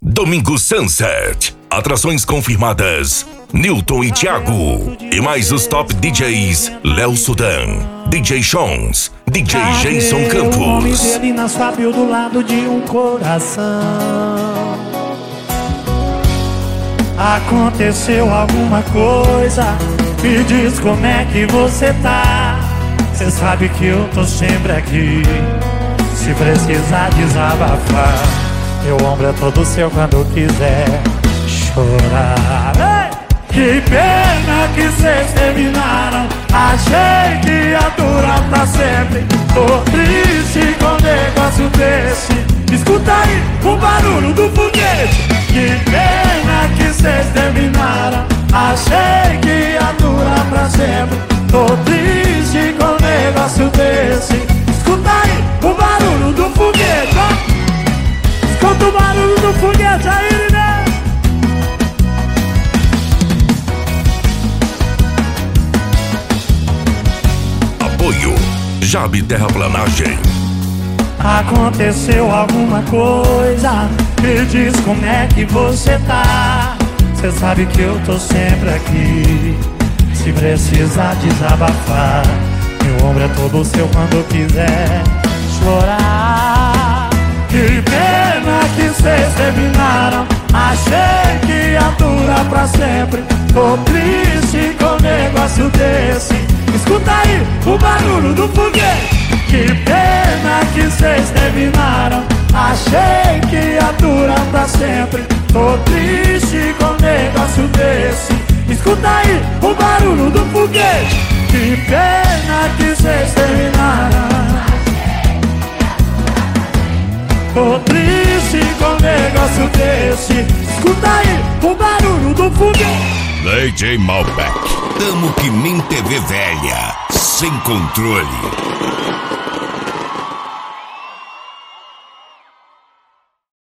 Domingo Sunset. Atrações confirmadas: Newton e Thiago. E mais os top DJs: Léo Sudan, DJ Shons, DJ Jason Campos. O nome dele na sua bio do lado de um coração. Aconteceu alguma coisa? Me diz como é que você tá. Cê sabe que eu tô sempre aqui, se precisar desabafar. Meu ombro é todo seu quando quiser chorar. Ei! Que pena que cês terminaram. Achei que ia durar pra sempre. Tô triste com um negócio desse. Escuta aí o barulho do foguete. Que pena que cês terminaram. Achei que ia durar pra sempre. Tô triste com um negócio desse. Escuta aí o barulho do foguete, ó. Escuta o barulho do foguete aí, né? Apoio Jabi Terraplanagem. Aconteceu alguma coisa? Me diz como é que você tá. Cê sabe que eu tô sempre aqui, se precisar desabafar. Meu ombro é todo seu quando quiser chorar. Que pena que cês terminaram. Achei que ia durar pra sempre. Tô triste com um negócio desse. Escuta aí o barulho do foguete. Que pena que cês terminaram. Achei que ia durar pra sempre. Tô triste com um negócio desse. Escuta aí o barulho do foguete. Que pena que cês terminaram. Tô triste com um negócio desse. Escuta aí o barulho do foguete. DJ Malbec. Tamo que nem TV velha, sem controle.